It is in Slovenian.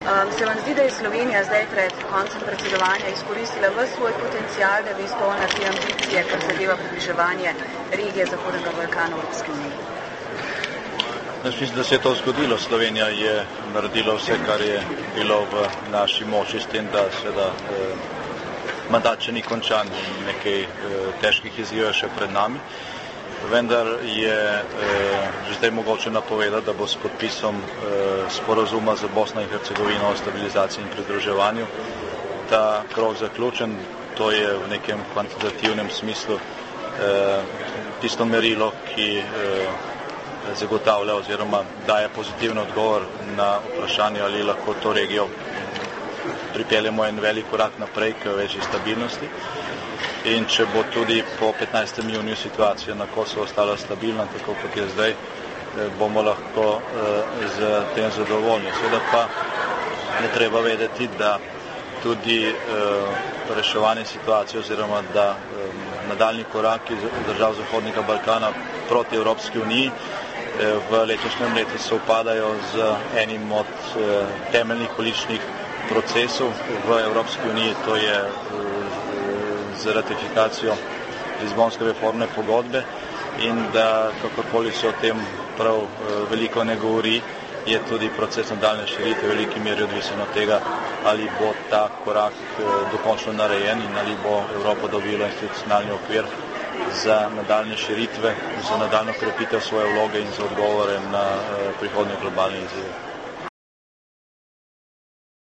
Se vam zdi, da je Slovenija zdaj pred koncem predsedovanja izkoristila ves svoj potencial, da bi izpolnila te ambicije, kar zadeva približevanje regije Zahodnega Balkana v Evropski uniji? Jaz mislim, da se je to zgodilo. Slovenija je naredila vse, kar je bilo v naši moči, s tem, da seveda mandat še ni končan in nekaj težkih izzivov še pred nami. Vendar je že zdaj mogoče napovedati, da bo s podpisom sporazuma za Bosno in Hercegovino o stabilizaciji in pridruževanju ta krog zaključen. To je v nekem kvantitativnem smislu tisto merilo, ki zagotavlja oziroma daje pozitiven odgovor na vprašanje, ali lahko to regijo pripeljemo en velik korak naprej k večji stabilnosti. In če bo tudi po 15. juniju situacija na Kosovo ostala stabilna, tako kot je zdaj, bomo lahko z tem zadovoljni. Seveda pa je treba vedeti, da tudi reševanje situacije oziroma da nadaljnji koraki držav Zahodnega Balkana proti Evropski uniji v letošnjem letu se upadajo z enim od temeljnih političnih procesov v Evropski uniji, to je z ratifikacijo Lizbonske reformne pogodbe, in da kakorkoli se o tem prav veliko ne govori, je tudi proces nadaljne širitve v veliki meri odvisen od tega, ali bo ta korak dokončno narejen in ali bo Evropa dobila institucionalni okvir za nadaljne širitve, za nadaljno krepitev svoje vloge in za odgovore na prihodnje globalne izzive.